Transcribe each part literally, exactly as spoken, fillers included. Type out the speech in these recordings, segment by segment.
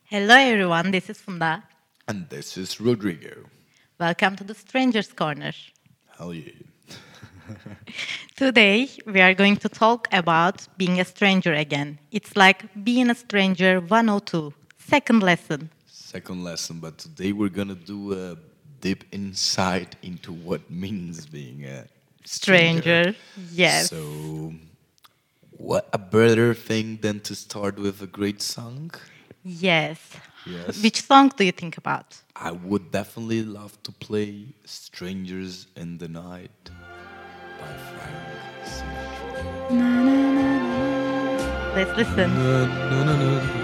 Hello everyone, this is Funda. And this is Rodrigo. Welcome to the Stranger's Corner. Hell yeah. Today we are going to talk about being a stranger again. It's like being a stranger one oh two, second lesson. Second lesson, but today we're gonna do a deep insight into what means being a stranger. Stranger, yes. So, what a better thing than to start with a great song? Yes. Yes. Which song do you think about? I would definitely love to play Strangers in the Night by Frank Sinatra. Na, na, na, na. Let's listen. Na, na, na,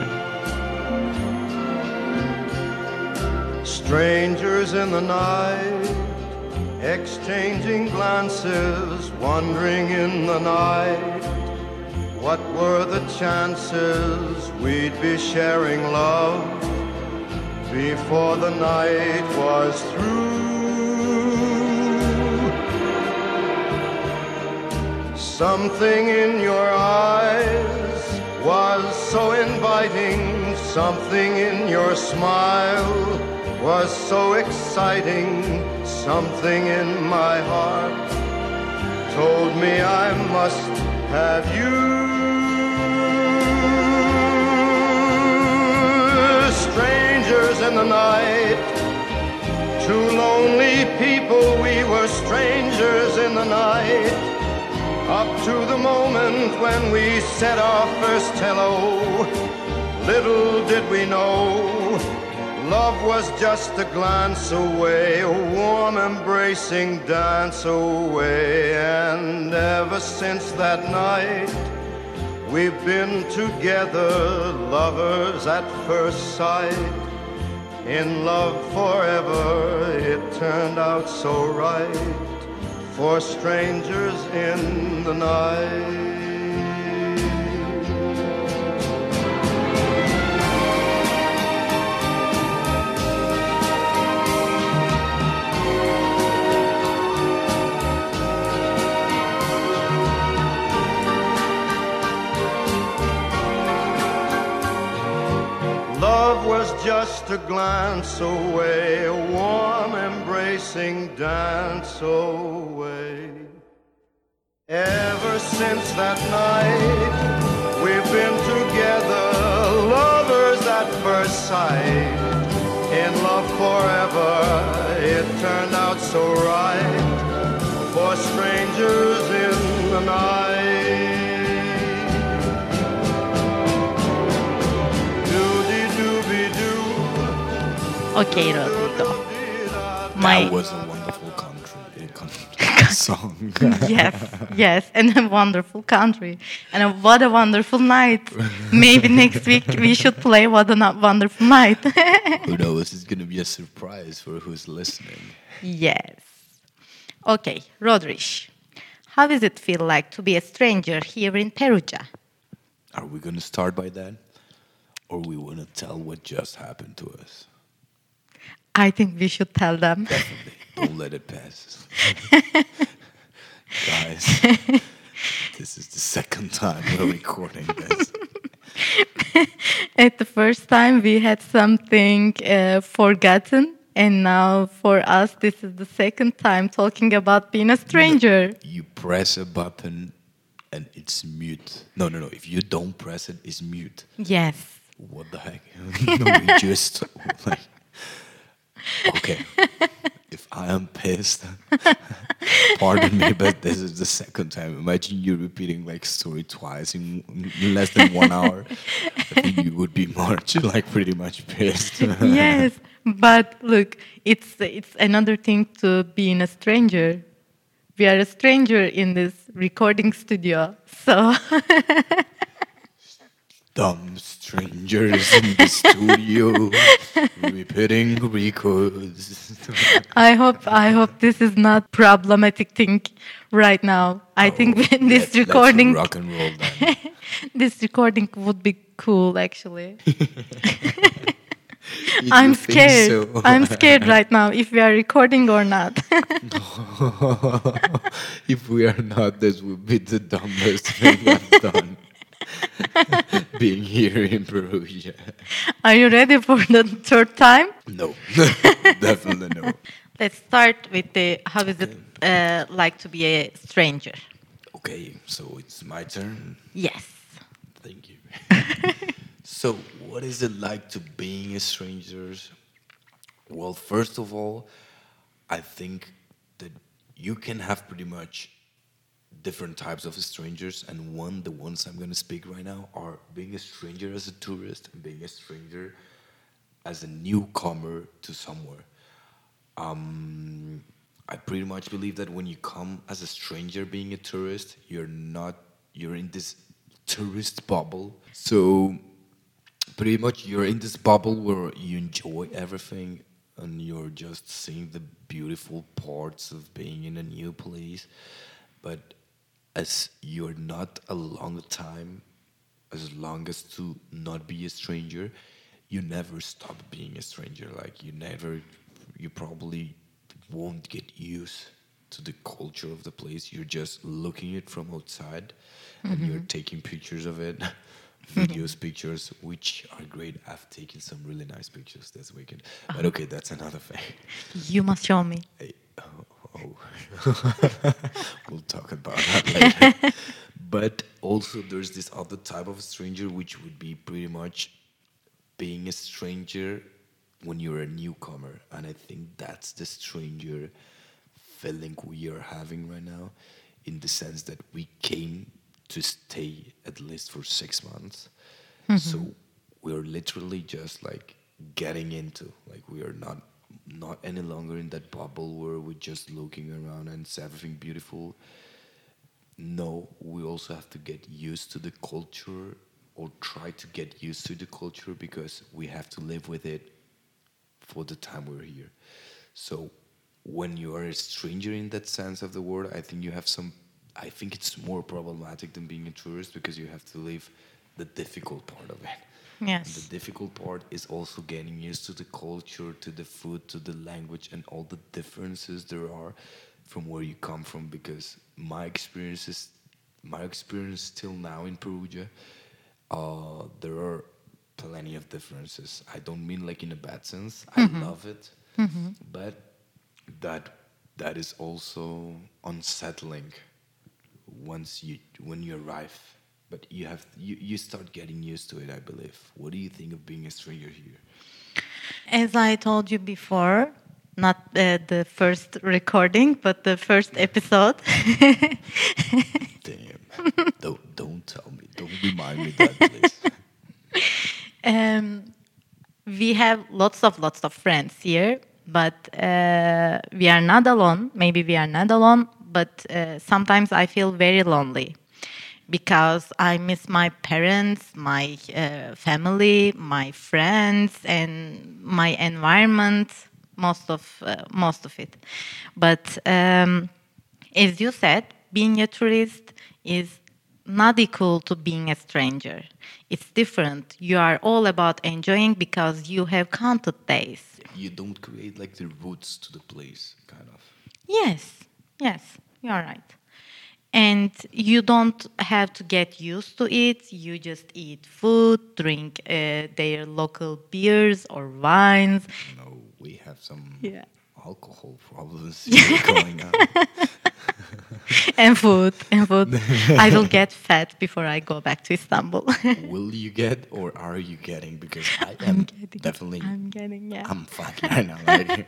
na. Strangers in the night, exchanging glances, wandering in the night. What were the chances we'd be sharing love before the night was through? Something in your eyes was so inviting, something in your smile was so exciting, something in my heart told me I must have you. Strangers in the night, two lonely people, we were strangers in the night, up to the moment when we said our first hello. Little did we know, love was just a glance away, a warm embracing dance away. And ever since that night, we've been together, lovers at first sight. In love forever, it turned out so right, for strangers in the night. Love was just a glance away, a warm embracing dance away. Ever since that night, we've been together, lovers at first sight. In love forever, it turned out so right, for strangers in the night. Okay, Rodrigo. That was a wonderful country, country song. Yes, yes, and a wonderful country. And a, what a wonderful night. Maybe next week we should play What a No- Wonderful Night. Who knows? It's going to be a surprise for who's listening. Yes. Okay, Rodrich. How does it feel like to be a stranger here in Perugia? Are we going to start by that? Or we want to tell what just happened to us? I think we should tell them. Definitely. Don't let it pass. Guys, this is the second time we're recording this. At the first time, we had something uh, forgotten. And now, for us, this is the second time talking about being a stranger. You press a button and it's mute. No, no, no. If you don't press it, it's mute. Yes. What the heck? No, we just like... Okay, if I am pissed, pardon me, but this is the second time. Imagine you repeating like story twice in, in less than one hour. I think you would be much, like pretty much pissed. Yes, but look, it's it's another thing to being a stranger. We are a stranger in this recording studio, so... Dumb strangers in the studio, repeating records. I hope I hope this is not problematic thing right now. I Oh, think when this let's- let's recording, rock and roll then. this recording would be cool. Actually, You I'm do think scared. so? I'm scared right now if we are recording or not. If we are not, this would be the dumbest thing I've done. being here in Perugia. Are you ready for the third time? No, definitely no. Let's start with the how is it uh, like to be a stranger? Okay, so it's my turn. Yes. Thank you. So, what is it like to being a stranger? Well, first of all, I think that you can have pretty much different types of strangers, and one, the ones I'm going to speak right now, are being a stranger as a tourist and being a stranger as a newcomer to somewhere. Um, I pretty much believe that when you come as a stranger being a tourist, you're not, you're in this tourist bubble. So pretty much you're in this bubble where you enjoy everything and you're just seeing the beautiful parts of being in a new place. But as you're not a long time, as long as to not be a stranger, you never stop being a stranger. Like you never, you probably won't get used to the culture of the place. You're just looking it from outside, and you're taking pictures of it, videos, pictures, which are great. I've taken some really nice pictures this weekend. But okay, that's another thing. You must show me. Hey, oh, oh. We'll talk about that later. But also, there's this other type of stranger, which would be pretty much being a stranger when you're a newcomer. And I think that's the stranger feeling we are having right now, in the sense that we came to stay at least for six months. So we're literally just like getting into, like we are not not any longer in that bubble where we're just looking around and it's everything beautiful. No, we also have to get used to the culture, or try to get used to the culture, because we have to live with it for the time we're here. So when you are a stranger in that sense of the word, I think you have some, I think it's more problematic than being a tourist, because you have to live the difficult part of it. And the Yes. difficult part is also getting used to the culture, to the food, to the language, and all the differences there are from where you come from. Because my experiences, my experience till now in Perugia, uh, there are plenty of differences. I don't mean like in a bad sense. I love it, but that that is also unsettling once you when you arrive. But you have you, you start getting used to it, I believe. What do you think of being a stranger here? As I told you before, not uh, the first recording, but the first episode. Damn. don't don't tell me. Don't remind me that, please. um, we have lots of lots of friends here, but uh, we are not alone. Maybe we are not alone, but uh, sometimes I feel very lonely because I miss my parents, my uh, family, my friends, and my environment. Most of uh, most of it, but um, as you said, being a tourist is not equal to being a stranger. It's different. You are all about enjoying because you have counted days. You don't create like the roots to the place, kind of. Yes, yes, you are right. And you don't have to get used to it. You just eat food, drink uh, their local beers or wines. No, we have some Yeah. alcohol problems here going on. And food, and food. I will get fat before I go back to Istanbul. Will you get, or are you getting? Because I I'm am getting, definitely. I'm getting, yeah. I'm fine right now. Like,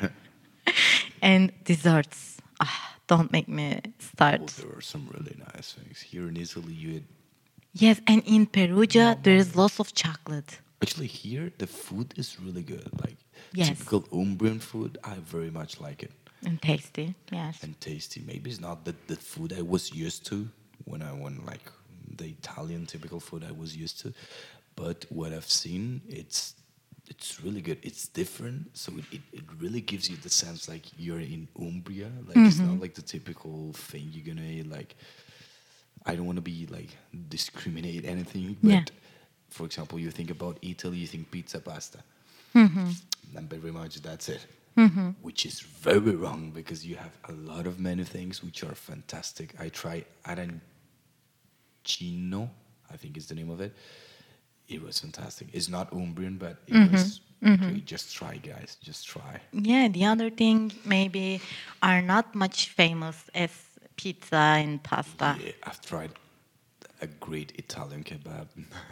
And desserts. Ah, don't make me oh, start. there are some really nice things here in Italy. You had, Yes, and in Perugia, there is lots of chocolate. actually here the food is really good. Like Yes. typical Umbrian food, I very much like it. And tasty, yes. And tasty. Maybe it's not the, the food I was used to when I went like the Italian typical food I was used to, but what I've seen, it's it's really good. It's different, so it, it, it really gives you the sense like you're in Umbria. Like it's not like the typical thing you're gonna eat. Like I don't want to be like discriminate anything, but Yeah. for example, you think about Italy, you think pizza, pasta, and very much that's it. Which is very wrong, because you have a lot of menu things which are fantastic. I try arancino, I think is the name of it. It was fantastic. It's not Umbrian, but it was great. Just try, guys. Just try. Yeah, the other thing maybe are not much famous as pizza and pasta. Yeah, I've tried a great Italian kebab.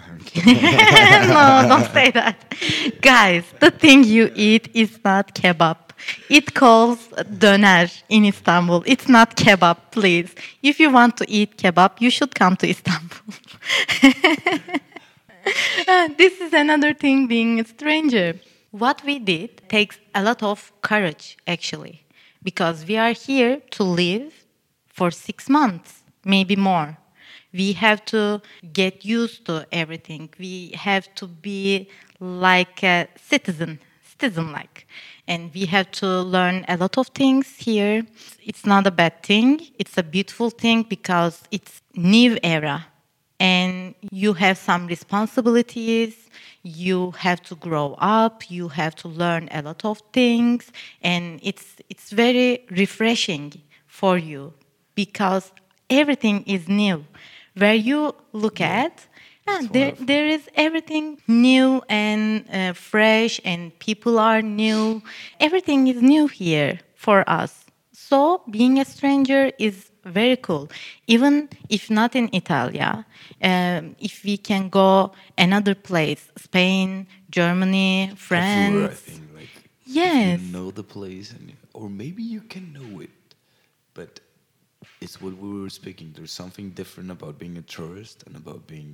No, don't say that. Guys, the thing you eat is not kebab. It calls döner in Istanbul. It's not kebab, please. If you want to eat kebab, you should come to Istanbul. Uh, this is another thing being a stranger. What we did takes a lot of courage, actually, because we are here to live for six months, maybe more. We have to get used to everything. We have to be like a citizen, citizen-like. And we have to learn a lot of things here. It's not a bad thing. It's a beautiful thing because it's new era. And you have some responsibilities, you have to grow up, you have to learn a lot of things, and it's it's very refreshing for you because everything is new. Where you look at, ah, there, there is everything new and uh, fresh, and people are new. Everything is new here for us. So being a stranger is very cool. Even if not in Italia, um, if we can go another place, Spain, Germany, Everywhere, I France. France. think, like, Yes. if you know the place, and or maybe you can know it, but it's what we were speaking. There's something different about being a tourist and about being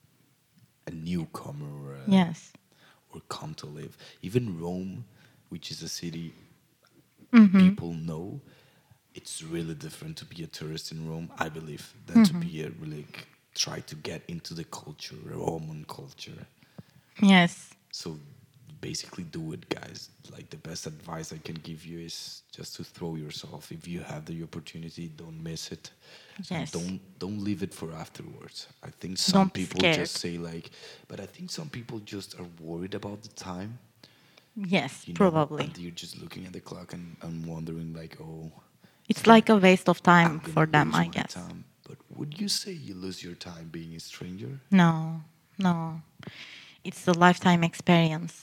a newcomer or, a, Yes. or come to live. Even Rome, which is a city Mm-hmm. people know, it's really different to be a tourist in Rome, I believe, than Mm-hmm. to be a really like, try to get into the culture, Roman culture. Yes. So basically do it, guys. Like the best advice I can give you is just to throw yourself. If you have the opportunity, don't miss it. And Yes. don't don't leave it for afterwards. I think some Don't be people scared. just say like, but I think some people just are worried about the time. Yes, You know, probably. and you're just looking at the clock and, and wondering like, oh, It's like a waste of I'm time gonna for them, lose I my guess. time. But would you say you lose your time being a stranger? No, no. It's a lifetime experience.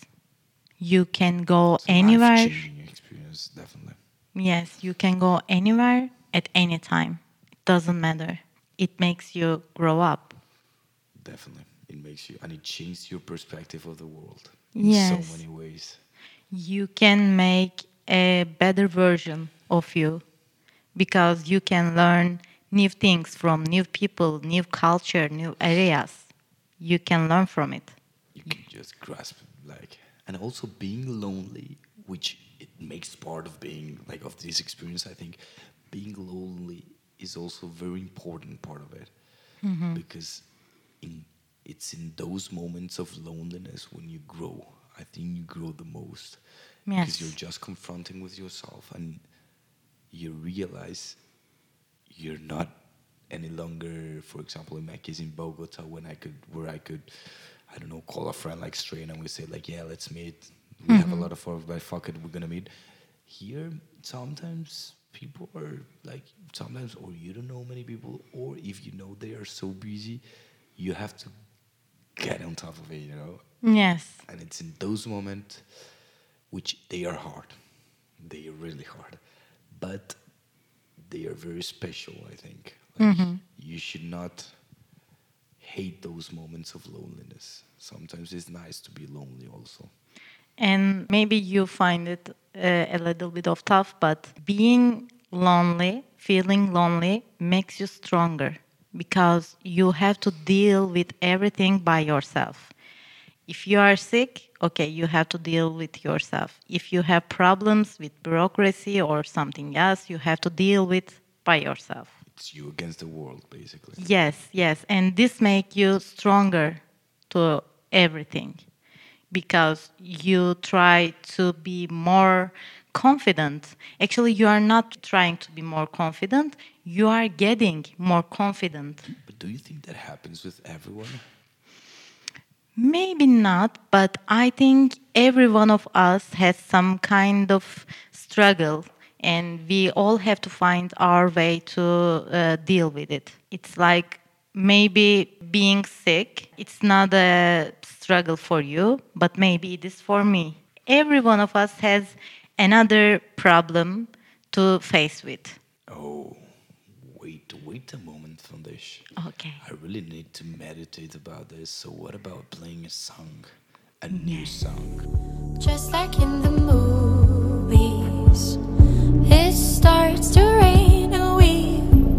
You can go It's a anywhere. life-changing experience, definitely. Yes, you can go anywhere at any time. It doesn't matter. It makes you grow up. Definitely. It makes you, and it changes your perspective of the world in Yes. so many ways. You can make a better version of you because you can learn new things from new people, new culture, new areas. You can learn from it. You can just grasp it, like, and also being lonely, which it makes part of being like of this experience. I think being lonely is also a very important part of it because in it's in those moments of loneliness when you grow. I think you grow the most because Yes. you're just confronting with yourself and you realize you're not any longer, for example, in my case in Bogota, when I could, where I could, I don't know, call a friend like straight and we say like, yeah, let's meet. We have a lot of fun, but fuck it, we're gonna meet. Here, sometimes people are like, sometimes, or you don't know many people, or if you know they are so busy, you have to get on top of it, you know. Yes. And it's in those moments which they are hard. They are really hard. But they are very special, I think. Like, you should not hate those moments of loneliness. Sometimes it's nice to be lonely also. And maybe you find it uh, a little bit of tough, but being lonely, feeling lonely, makes you stronger because you have to deal with everything by yourself. If you are sick, okay, you have to deal with yourself. If you have problems with bureaucracy or something else, you have to deal with by yourself. It's you against the world, basically. Yes, yes, and this make you stronger to everything because you try to be more confident. Actually, you are not trying to be more confident, you are getting more confident. But do you think that happens with everyone? Maybe not, but I think every one of us has some kind of struggle, and we all have to find our way to uh, deal with it. It's like maybe being sick, it's not a struggle for you, but maybe it is for me. Every one of us has another problem to face with. Oh, wait, wait a moment, Fondesh. Okay. I really need to meditate about this. So what about playing a song? A new song? Just like in the movies, it starts to rain and we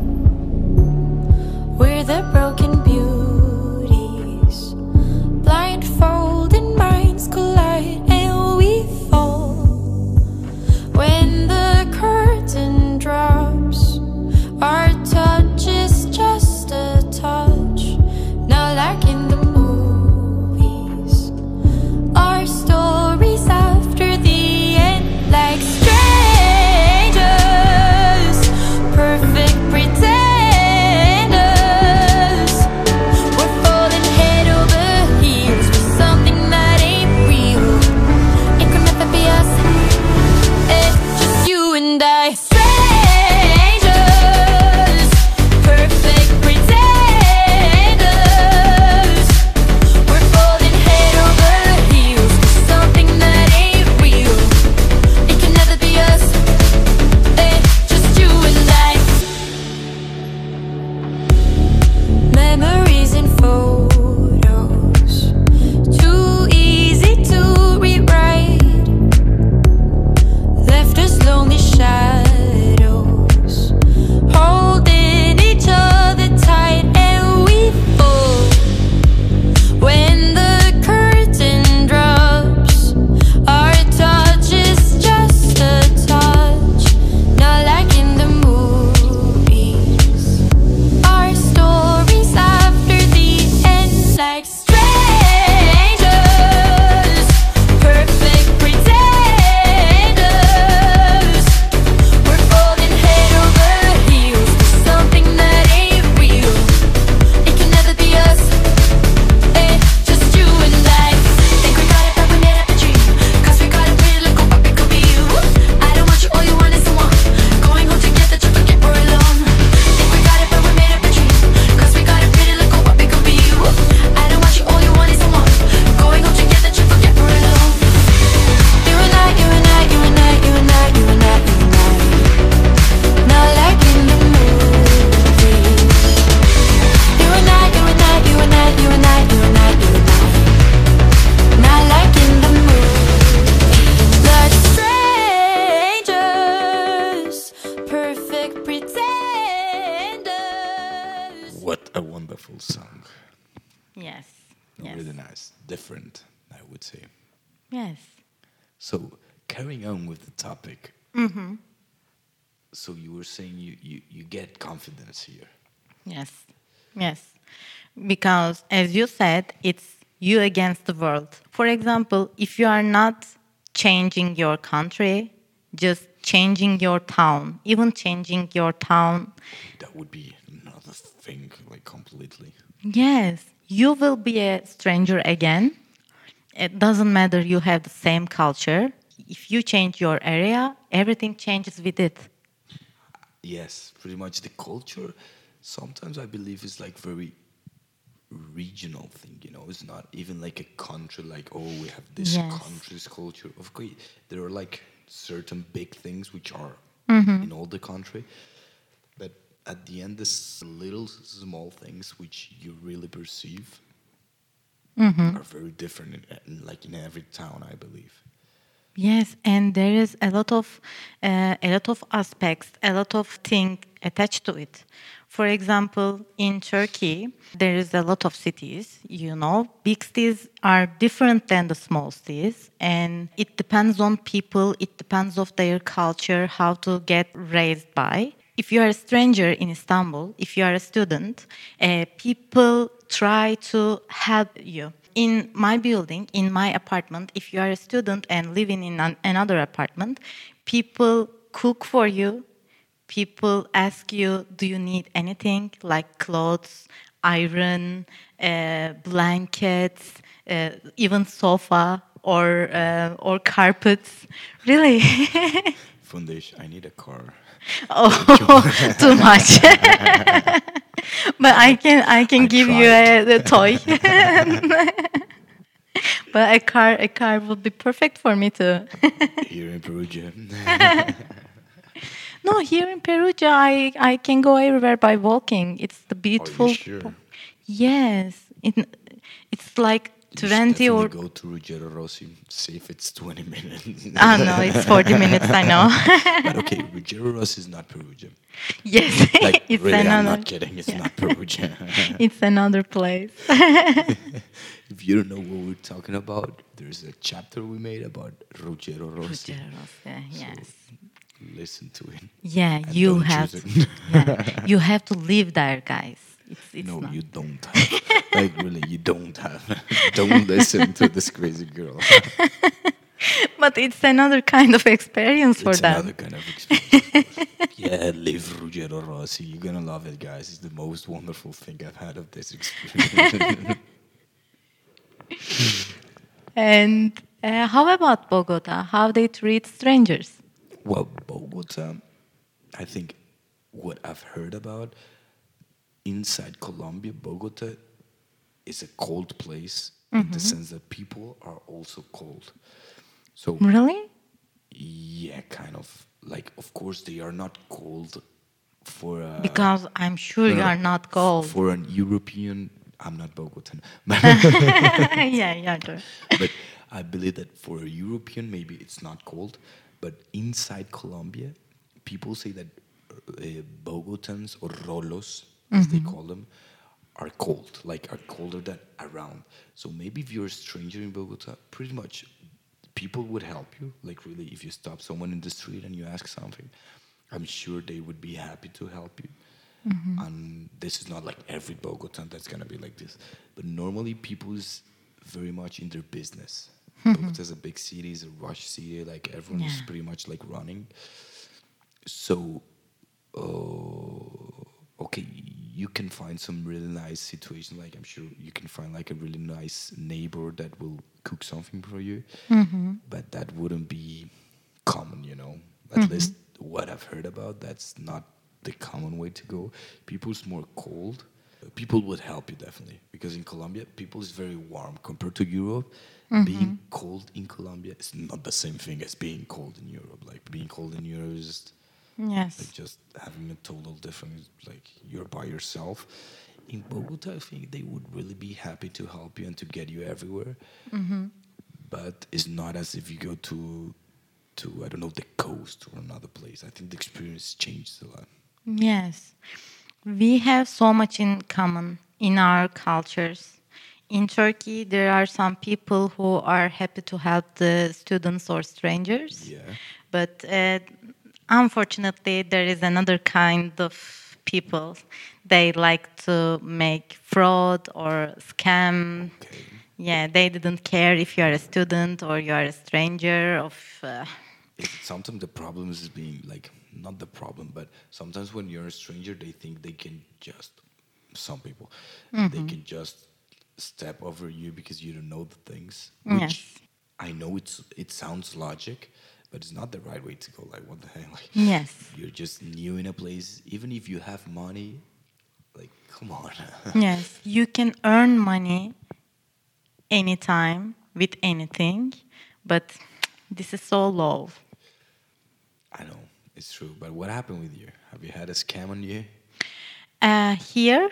we're the broken beauties, blindfolded minds collide and we fall. When the curtain drops, our touch is just a touch, not like in the movies. Our stories after the end, like strangers, perfect pretenders. We're falling head over heels for something that ain't real. It could never be us, it's just you and I. Strangers, perfect pretenders. We're falling head over heels for something that ain't real. It can never be us, it's just you and I. Memories and photos, too easy to rewrite. Left us lonely shadows, holding each other tight, and we fall. When the curtain drops, our touch is just a touch, not like in the movies. Our stories after the end, like strangers, perfect pretenders. We're falling head over heels for something that ain't real. It can never be us, it's just you and I. Think we got it, but we made up a dream. Cause we got it pretty, look what we could be. I don't want you, all you want is someone. Going home together to forget we're alone. Think we got it, but we made up a dream. Cause we got it pretty, look what we could be. I don't want you, all you want is someone. Going home together to forget we're alone. You and I, you and I, you and I, you and I, you and I, you and I. Not like in the movies. You and I, you and I, you and I, you and I, you and I, you and I. Not like in the movies. Like strangers, perfect pretenders. What a wonderful song. Yes. Yes. Really nice. Different, I would say. Yes. So carrying on with the topic. Mm-hmm. So you were saying you, you, you get confidence here. Yes. Yes. Because, as you said, it's you against the world. For example, if you are not changing your country, just changing your town, even changing your town, That would be another thing, like completely. yes, you will be a stranger again. It doesn't matter you have the same culture. If you change your area, everything changes with it. Yes, pretty much the culture. Sometimes I believe is like very regional thing. You know, it's not even like a country. Like, oh, we have this Yes. country's culture. Of course, there are like certain big things which are Mm-hmm. in all the country, but at the end, this little small things which you really perceive Mm-hmm. are very different. In, in, like in every town, I believe. Yes, and there is a lot of uh, a lot of aspects, a lot of things attached to it. For example, in Turkey, there is a lot of cities. You know, big cities are different than the small cities, and it depends on people. It depends of their culture, how to get raised by. If you are a stranger in Istanbul, if you are a student, uh, people try to help you. In my building, in my apartment, if you are a student and living in an, another apartment, people cook for you. People ask you, do you need anything like clothes, iron, uh, blankets, uh, even sofa or uh, or carpets? Really? Fundish, I need a car. Oh, too much. But I can I can I give you a, a toy. But a car, a car would be perfect for me too. Here in Perugia. No, here in Perugia, I, I can go everywhere by walking. It's the Are beautiful. you sure? Yes, it, it's like You should twenty or. definitely go to Ruggero Rossi. See if it's twenty minutes. Ah, no, it's forty minutes. I know. But okay, Ruggero Rossi is not Perugia. Yes, Like, it's really, I'm another. not kidding. It's yeah. not Perugia. It's another place. If you don't know what we're talking about, there's a chapter we made about Ruggero Rossi. Yes. Listen to it. Yeah, and you don't have. choose To, it. yeah, you have to live there, guys. It's, it's No, not. you don't have. Like, really, you don't have. Don't listen to this crazy girl. But it's another kind of experience for It's them. another kind of experience. Yeah, live Ruggero Rossi. You're gonna love it, guys. It's the most wonderful thing I've had of this experience. And uh, how about Bogota? How they treat strangers? Well, Bogota, I think what I've heard about inside Colombia, Bogota is a cold place in the sense that people are also cold. So, Really? yeah, kind of. Like, of course, they are not cold for a. Because I'm sure no, you no, are not f- cold. For an European, I'm not Bogotan, but, Yeah, yeah, true. but I believe that for a European, maybe it's not cold. But inside Colombia, people say that uh, Bogotans or Rolos, as they call them, are cold, like are colder than around. So maybe if you're a stranger in Bogota, pretty much people would help you. Like really, if you stop someone in the street and you ask something, I'm sure they would be happy to help you. And this is not like every Bogotan that's gonna be like this. But normally people is very much in their business. Bogota is a big city, it's a rush city, like everyone is Yeah. pretty much like running. So uh, okay, you can find some really nice situation. Like I'm sure you can find like a really nice neighbor that will cook something for you. But that wouldn't be common, you know. At least what I've heard about, that's not the common way to go. People's more cold. Uh, People would help you definitely because in Colombia, people is very warm compared to Europe. Being cold in Colombia is not the same thing as being cold in Europe. Like being cold in Europe is Yes. like just having a total different, like you're by yourself. In Bogota, I think they would really be happy to help you and to get you everywhere. But it's not as if you go to, to I don't know, the coast or another place. I think the experience changes a lot. Yes. We have so much in common in our cultures. In Turkey, there are some people who are happy to help the students or strangers. Yeah. But uh, unfortunately, there is another kind of people. They like to make fraud or scam. Okay. Yeah, they didn't care if you are a student or you are a stranger. Of uh, It, sometimes the problem is being like not the problem, but sometimes when you're a stranger, they think they can just some people they can just step over you because you don't know the things. Which Yes. I know it's it sounds logic, but it's not the right way to go. Like what the hell? Like yes, you're just new in a place. Even if you have money, like come on. yes, you can earn money anytime with anything, but this is so low. I know it's true, but what happened with you? Have you had a scam on you? Uh, here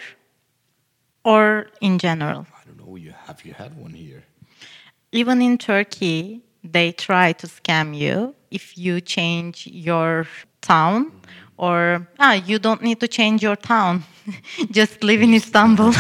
or in general. I don't know. You have you had one here? Even in Turkey, they try to scam you if you change your town or ah, you don't need to change your town. Just live in Istanbul.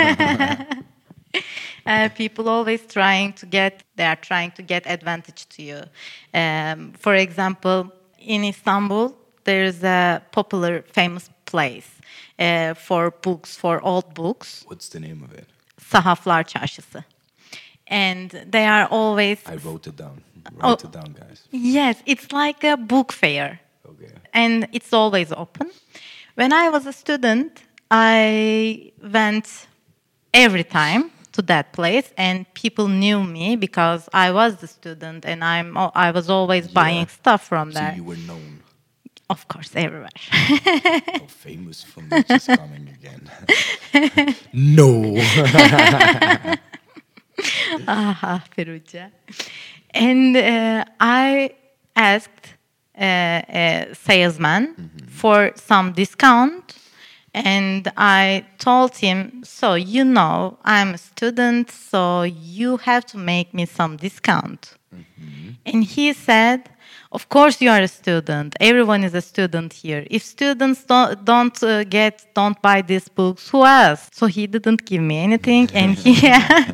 Uh, people always trying to get, they are trying to get advantage to you. Um, for example, in Istanbul, there's a popular, famous place uh, for books, for old books, What's the name of it? Sahaflar Çarşısı. And they are always, I wrote it down. Oh. Write it down, guys. yes, it's like a book fair. Okay. And it's always open. When I was a student, I went every time to that place, and people knew me because I was the student, and I'm al- I was always Yeah. buying stuff from So there. you were known. Of course, everywhere. Oh, famous from which is coming again. No. Aha, Perugia. And uh, I asked uh, a salesman for some discount, and I told him, so you know, I'm a student, so you have to make me some discount. And he said, of course you are a student. Everyone is a student here. If students don't, don't uh, get, don't buy these books, who else? So he didn't give me anything, and he,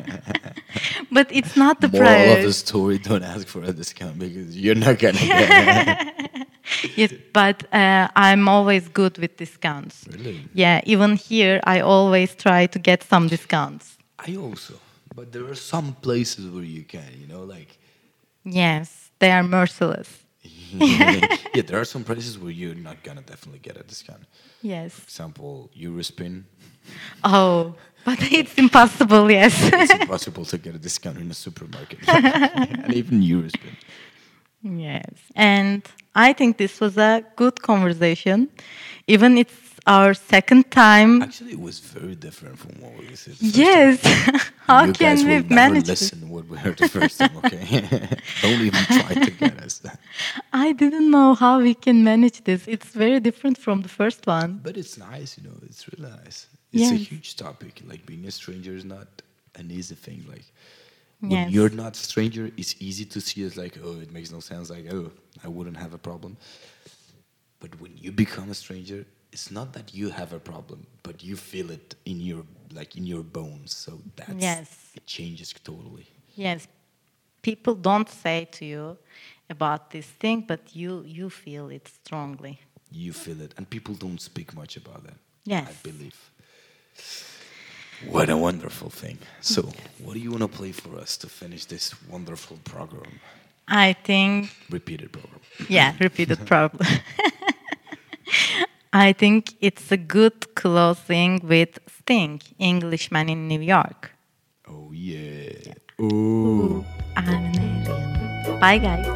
but it's not the Moral of priority. the story: don't ask for a discount because you're not gonna get it. Yes, but uh, I'm always good with discounts. Really? Yeah, even here, I always try to get some discounts. I also, but there are some places where you can, you know, like Yes, they are merciless. yeah, there are some places where you're not gonna definitely get a discount. Yes. For example, Eurospin. Oh, but it's impossible, yes. It's impossible to get a discount in a supermarket, and even Eurospin. Yes. And I think this was a good conversation. Even it's our second time. Actually, it was very different from what we said. the first Yes. time. How you can guys we will never manage listen this? to what we heard the first time, okay? Don't even try to get us. I didn't know how we can manage this. It's very different from the first one. But it's nice, you know. It's really nice. It's a Yes. huge topic. Like being a stranger is not an easy thing. Like when Yes. you're not a stranger, it's easy to see as like, oh, it makes no sense. Like, oh, I wouldn't have a problem. But when you become a stranger, it's not that you have a problem, but you feel it in your like in your bones. So that's Yes. it changes totally. Yes, people don't say to you about this thing, but you you feel it strongly. You feel it, and people don't speak much about that. Yes. I believe. What a wonderful thing. So, what do you want to play for us to finish this wonderful program? I think, Repeated program. yeah, repeated problem. I think it's a good closing with Sting, Englishman in New York. Oh, yeah. Oh. I'm an alien. Bye, guys.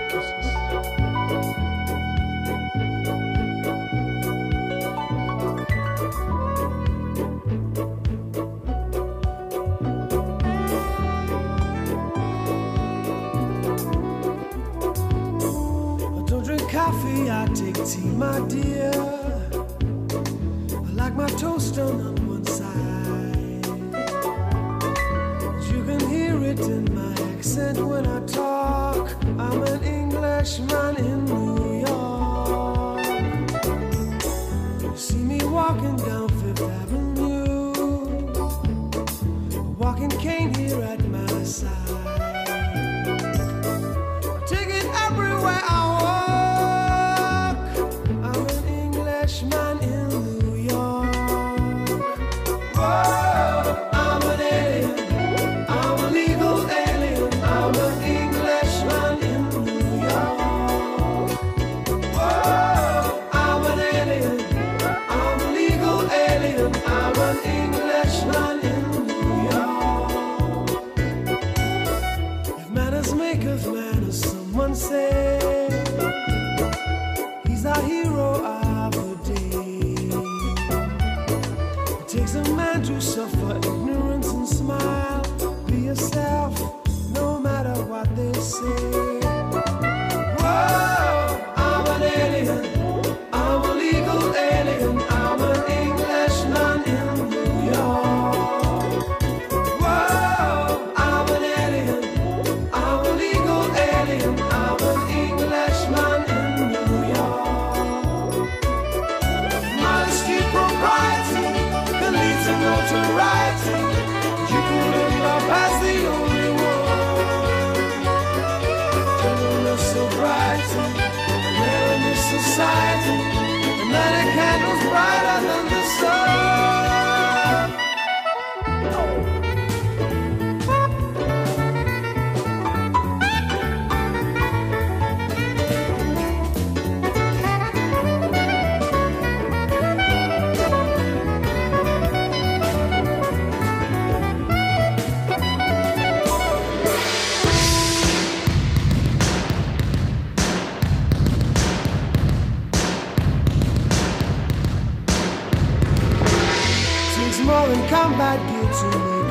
I don't drink coffee, I take tea, my dear. I like my toast done on one side. You can hear it in my accent when I talk. I'm an Englishman in New York. You see me walking down Fifth Avenue, a walking cane here at my side. Take it everywhere I walk. I'm an Englishman in New York. Whoa, I'm an alien. I'm a legal alien. I'm an Englishman in New York. Whoa, I'm an alien. I'm a legal alien. I'm an Englishman in New York. If manners maketh manners, someone say he's our hero of the day. It takes a man to suffer ignorance and smile. Be yourself, no matter what they say. Whoa, I'm an alien. I'm a legal alien. I'm an Englishman in New York. Whoa, I'm an alien. I'm a legal alien. I'm an Englishman in New York. Modesty, propriety can lead to notoriety. You can live love as the only one. Gentleness, sobriety, there in this society. And many candles brighter than the sun. Takes more than combat gear to me.